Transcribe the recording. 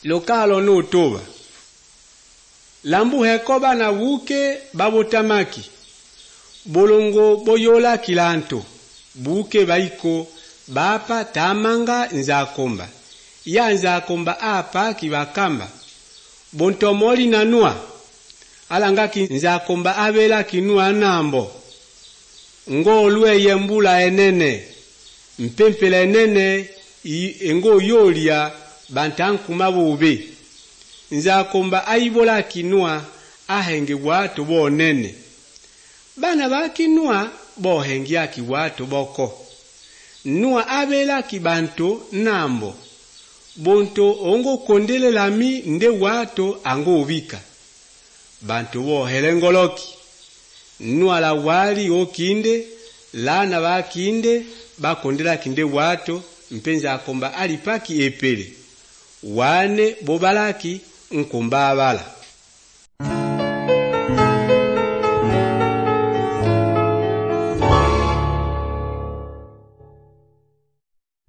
lokalo no toba lambu hekoba na buke babotamaki bolongo boyola kilanto buke baiko bapa tamanga nzakomba ya nzakomba apa kibakamba bontomoli nanua alangaki nzakomba abela kinua nambo ngolwe yembula enene mpempela enene engo yolia bantankuma bube nzakomba aibola kinua ahenge watu bonene bana bakinua bohengia ki watu boko nua abela kibanto nambo bonto ongo kondele lami nde watu ango ubika bantu bo helengoloki nua la wali okinde lana bakinde bakondela kinde watu mpenza akomba alipaki epele wane bobalaki nkomba abala